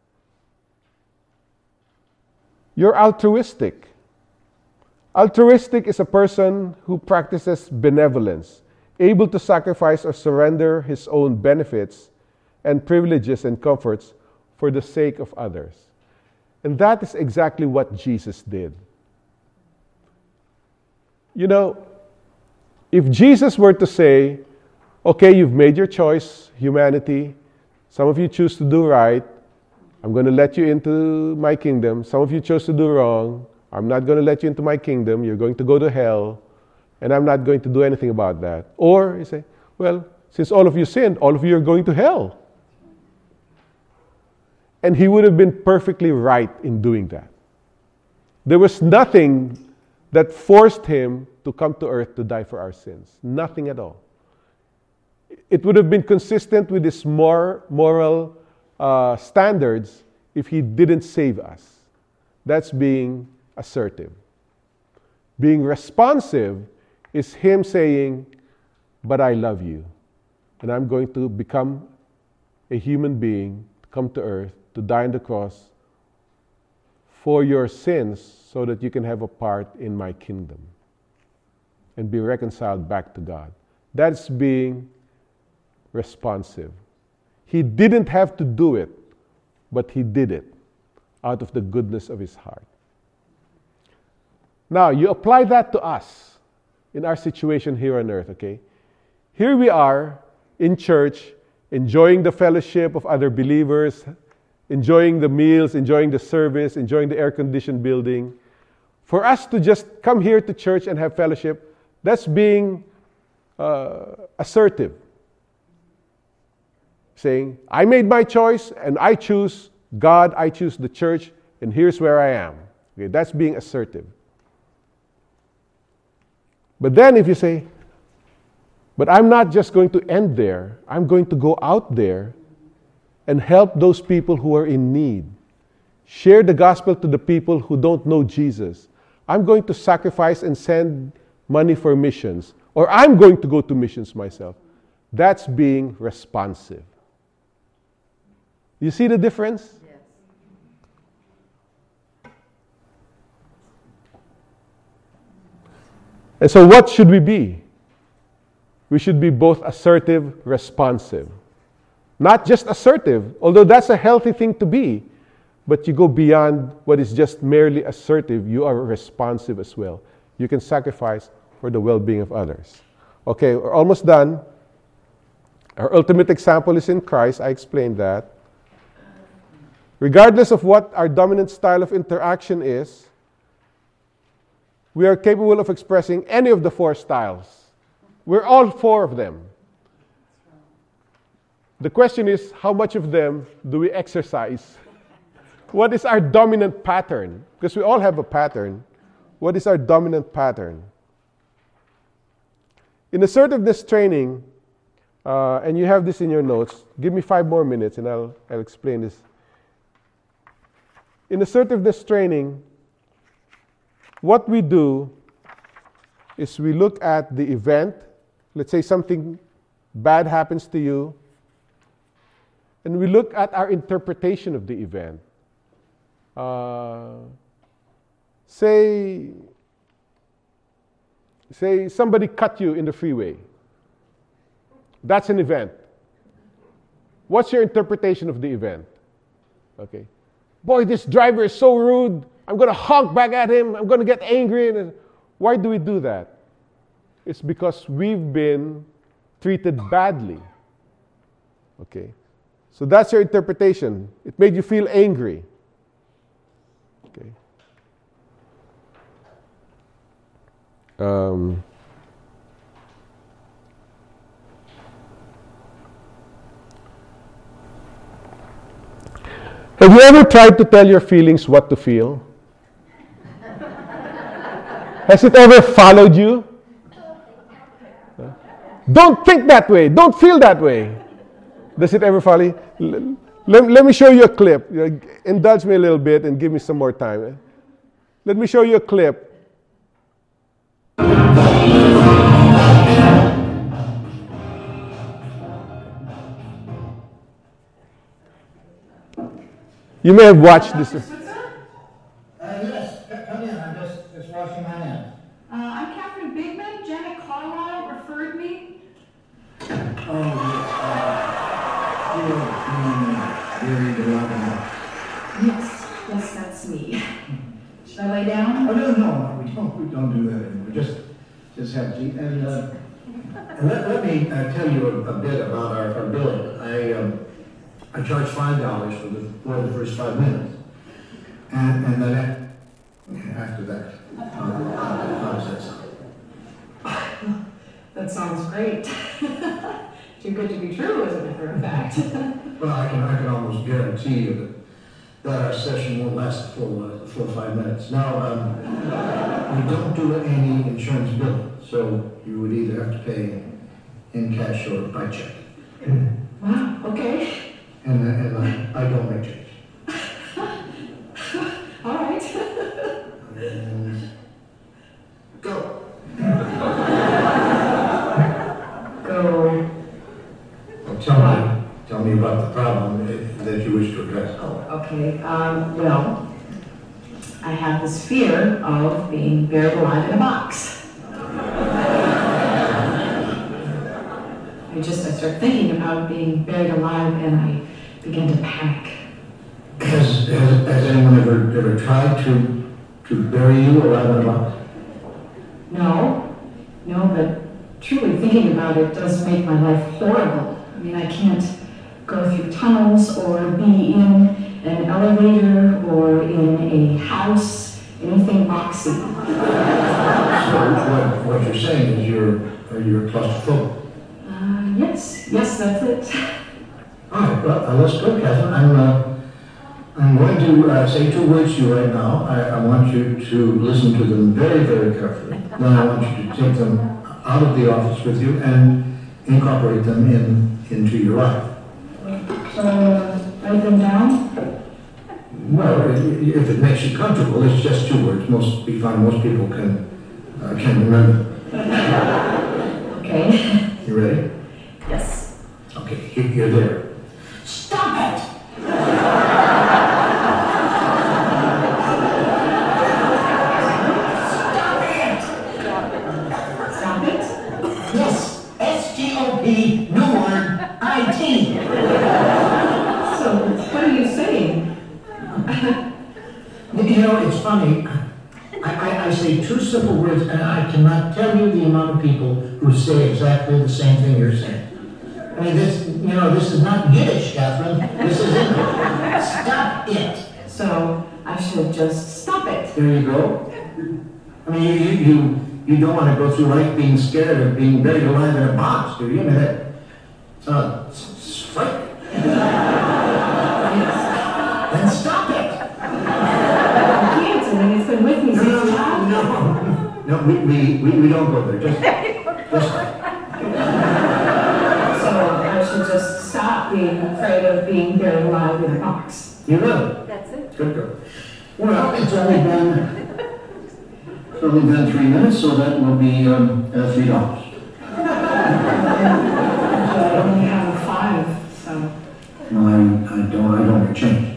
you're altruistic. Altruistic is a person who practices benevolence, able to sacrifice or surrender his own benefits and privileges and comforts for the sake of others. And that is exactly what Jesus did. You know, if Jesus were to say, okay, you've made your choice, humanity. Some of you choose to do right. I'm going to let you into my kingdom. Some of you chose to do wrong. I'm not going to let you into my kingdom. You're going to go to hell. And I'm not going to do anything about that. Or you say, well, since all of you sinned, all of you are going to hell. And he would have been perfectly right in doing that. There was nothing that forced him to come to earth to die for our sins. Nothing at all. It would have been consistent with his more moral uh, standards if he didn't save us. That's being assertive. Being responsive is him saying, but I love you. And I'm going to become a human being, come to earth, to die on the cross for your sins so that you can have a part in my kingdom and be reconciled back to God. That's being responsive. He didn't have to do it, but he did it out of the goodness of his heart. Now, you apply that to us in our situation here on earth, okay? Here we are in church, enjoying the fellowship of other believers, enjoying the meals, enjoying the service, enjoying the air-conditioned building. For us to just come here to church and have fellowship, that's being uh, assertive. Saying, I made my choice and I choose God, I choose the church, and here's where I am. Okay, that's being assertive. But then if you say, but I'm not just going to end there, I'm going to go out there and help those people who are in need. Share the gospel to the people who don't know Jesus. I'm going to sacrifice and send money for missions. or I'm going to go to missions myself. That's being responsive. You see the difference? Yes. And so what should we be? We should be both assertive, responsive. Not just assertive, although that's a healthy thing to be, but you go beyond what is just merely assertive. You are responsive as well. You can sacrifice for the well-being of others. Okay, we're almost done. Our ultimate example is in Christ. I explained that. Regardless of what our dominant style of interaction is, we are capable of expressing any of the four styles. We're all four of them. The question is, how much of them do we exercise? What is our dominant pattern? Because we all have a pattern. What is our dominant pattern? In assertiveness training, uh, and you have this in your notes, give me five more minutes and I'll, I'll explain this. In assertiveness training, what we do is we look at the event. Let's say something bad happens to you, and we look at our interpretation of the event. Uh, say, say somebody cut you in the freeway. That's an event. What's your interpretation of the event? Okay. Boy, this driver is so rude. I'm going to honk back at him. I'm going to get angry. And why do we do that? It's because we've been treated badly. Okay. So that's your interpretation. It made you feel angry. Okay. Um, have you ever tried to tell your feelings what to feel? Has it ever followed you? Huh? Don't think that way. Don't feel that way. Does it ever follow you? Let, let me show you a clip. Indulge me a little bit and give me some more time. Let me show you a clip. You may have watched this. Uh, yes, come in. I'm just, just washing my hands. Uh, I'm Catherine Bigman. Janet Carlisle referred me. Oh, yes. Uh, you, you, you, you, Yes, yes, that's me. Should I lay down? Oh, no, no, we don't, we don't do that anymore. Just, just have a seat. And, uh, and let, let me uh, tell you a, a bit about our, our billing. I, um, I charge five dollars for the, for the first five minutes. And, and then after that, uh, how does that sound? That sounds great. Too good to be true, as a matter of fact. Well, I can, I can almost guarantee you that, that our session won't last the full, uh, the full five minutes. Now, um, we don't do any insurance billing, so you would either have to pay in cash or by check. Wow, okay. And, uh, and I, I don't make change. All right. And go. Go. Well, tell me, tell me about the problem that you wish to address. Oh, okay. Um, well, I have this fear of being buried alive in a box. I just, I start thinking about being buried alive and I begin to panic. Has, has, has anyone ever, ever tried to, to bury you alive in a box? No, no, but truly thinking about it does make my life horrible. I mean, I can't go through tunnels or be in an elevator or in a house, anything boxy. So what, what you're saying is you're, you're claustrophobic? Uh, yes, yes, that's it. All right, well, uh, let's go, Catherine. I'm, uh, I'm going to uh, say two words to you right now. I, I want you to listen to them very, very carefully. Then I want you to take them out of the office with you and incorporate them in into your life. Uh, write them down? Well, if it makes you comfortable, it's just two words. Most we find most people can uh, can remember. Stop it? Yes, S T O P, new word, I T. So, what are you saying? You know, it's funny. I, I, I say two simple words, and I cannot tell you the amount of people who say exactly the same thing you're saying. I mean, this, you know, this is not Yiddish, Catherine. This is English. Stop it. So, I should just stop it. There you go. I mean, you, you, you, you don't want to go through life being scared of being buried alive in a box, do you? I mean, that, it's not, it's frightening. Then stop it. I can't, I mean, it's been with me No, since no, childhood. no, no, we, we, we, we don't go there. Just, just, So, I should just stop being afraid of being buried alive in a box. you will. That's it. Good girl. Well, it's only been, it's only been three minutes, so that will be um, uh, three dollars. I only have five, so. No, I, I don't, I don't get change.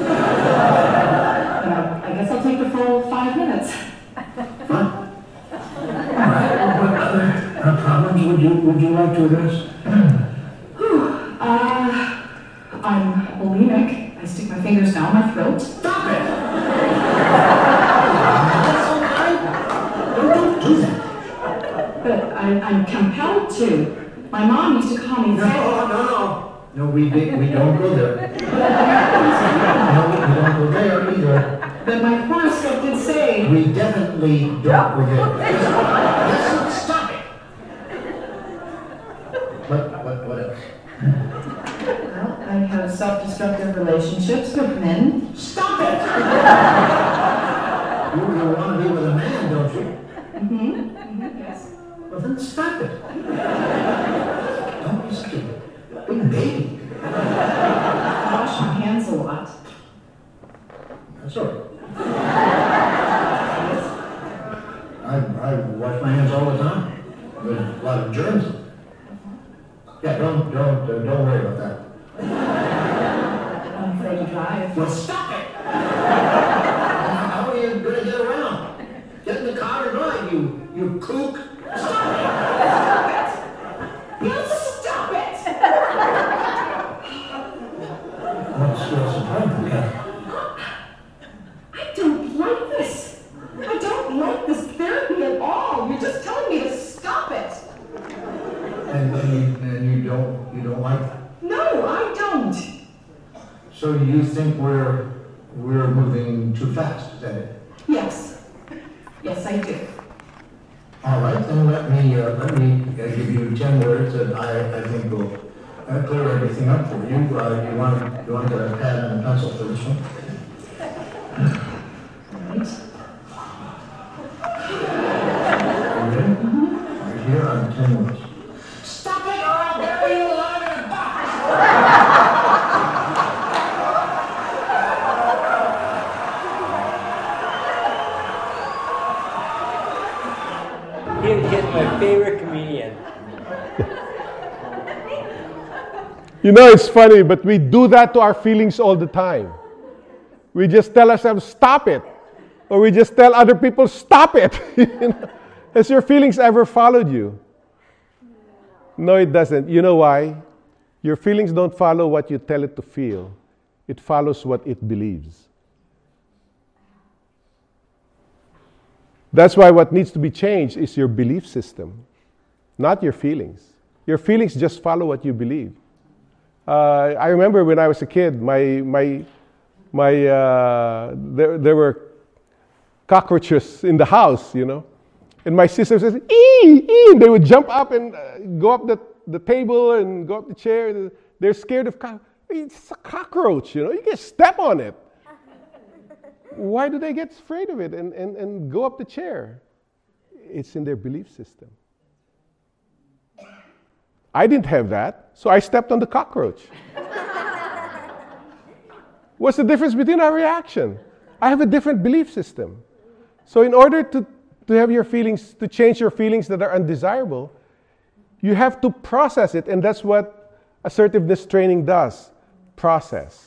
Uh, I guess I'll take the full five minutes. Fine. All right. What other uh, problems would you would you like to address? uh, I'm bulimic. I stick my fingers down my throat. Stop it! That's all right. Don't, don't do that. But I, I'm compelled to. My mom used to call me No, no, no. No, we we we don't go there. No, we don't go there either. But my horoscope did say. We definitely don't go there. Listen, stop it. What what what else? Well, I have self-destructive relationships with men. Stop it! You, you want to be with a man, don't you? Mm-hmm. Mm-hmm. Yes. Well, then stop it. Don't be stupid. Big baby. I wash my hands a lot. That's all right. I, I wash my hands all the time. There's a lot of germs in them. Yeah, don't, don't, uh, don't worry about that. I'm afraid to drive. Well, stop it! How are you going to get around? Get in the car and drive, you, you kook. Stop it! Yes, stop it! What's, what's the problem, Kat? I don't like this. I don't like this therapy at all. You're just telling me to stop it. And, and, you, and you don't, you don't like that? No, I don't. So you think we're, we're moving too fast, is that it? Yes. Yes, I do. All right, then let me, uh, let me uh, give you ten words that I, I think will uh, clear everything up for you. Uh, you want, you want to get a pad and a pencil for this one? Right. You ready? Mm-hmm. Right here are ten words. Stop it or I'll bury you alive in a box! He, he's my favorite comedian. You know, it's funny, but we do that to our feelings all the time. We just tell ourselves, stop it. Or we just tell other people, stop it. You know? Has your feelings ever followed you? No, it doesn't. You know why? Your feelings don't follow what you tell it to feel. It follows what it believes. That's why what needs to be changed is your belief system, not your feelings. Your feelings just follow what you believe. Uh, I remember when I was a kid, my my my uh, there there were cockroaches in the house, you know, and my sister says, "Ee, ee!" They would jump up and uh, go up the, the table and go up the chair. They're scared of cockroaches. It's a cockroach, you know. You can step on it. Why do they get afraid of it and, and, and go up the chair? It's in their belief system. I didn't have that, so I stepped on the cockroach. What's the difference between our reaction? I have a different belief system. So in order to, to have your feelings, to change your feelings that are undesirable, you have to process it, and that's what assertiveness training does, process.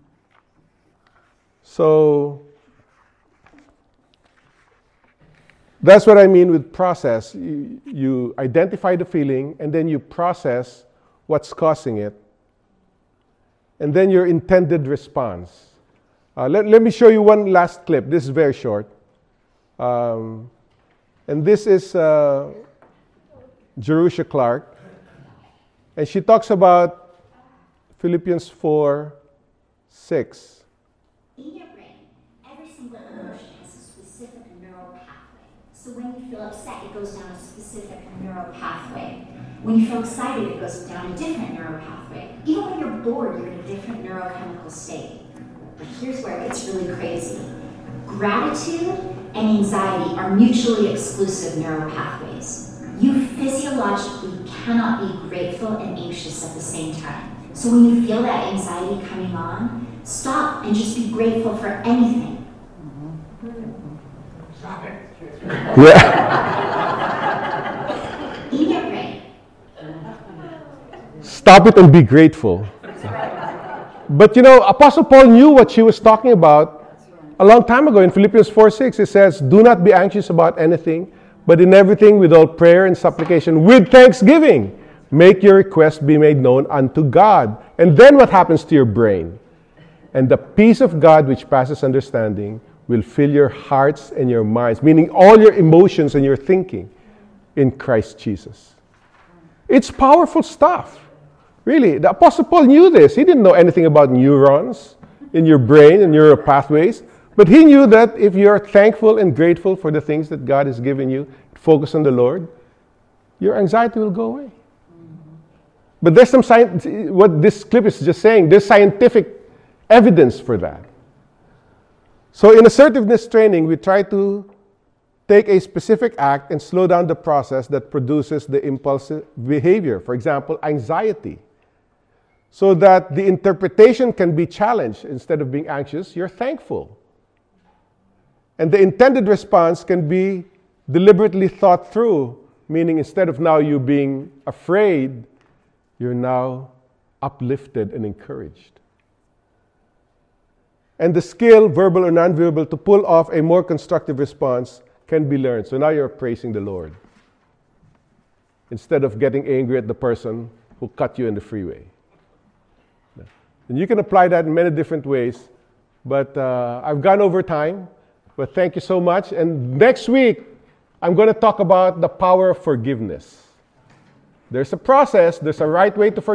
So, That's what I mean with process. You, you identify the feeling, and then you process what's causing it, and then your intended response. Uh, let, let me show you one last clip. This is very short. Um, and this is uh, Jerusha Clark. And she talks about Philippians four six. In your brain, every single emotion has a specific neural pathway. So when you feel upset, it goes down a specific neural pathway. When you feel excited, it goes down a different neural pathway. Even when you're bored, you're in a different neurochemical state. But here's where it gets really crazy. Gratitude and anxiety are mutually exclusive neural pathways. You physiologically cannot be grateful and anxious at the same time. So when you feel that anxiety coming on, stop and just be grateful for anything. Stop it. Yeah. In your brain. Stop it and be grateful. But you know, Apostle Paul knew what she was talking about a long time ago. In Philippians four six, it says, "Do not be anxious about anything, but in everything with all prayer and supplication, with thanksgiving, make your requests be made known unto God." And then what happens to your brain? "And the peace of God, which passes understanding, will fill your hearts and your minds," meaning all your emotions and your thinking, "in Christ Jesus." It's powerful stuff. Really, the Apostle Paul knew this. He didn't know anything about neurons in your brain and neural pathways, but he knew that if you're thankful and grateful for the things that God has given you, focus on the Lord, your anxiety will go away. But there's some science, what this clip is just saying, there's scientific evidence for that. So in assertiveness training, we try to take a specific act and slow down the process that produces the impulsive behavior. For example, anxiety. So that the interpretation can be challenged. Instead of being anxious, you're thankful. And the intended response can be deliberately thought through, meaning instead of now you being afraid, you're now uplifted and encouraged. And the skill, verbal or non-verbal, to pull off a more constructive response can be learned. So now you're praising the Lord instead of getting angry at the person who cut you in the freeway. And you can apply that in many different ways, but uh, I've gone over time, but thank you so much. And next week, I'm going to talk about the power of forgiveness. There's a process, there's a right way to forgive.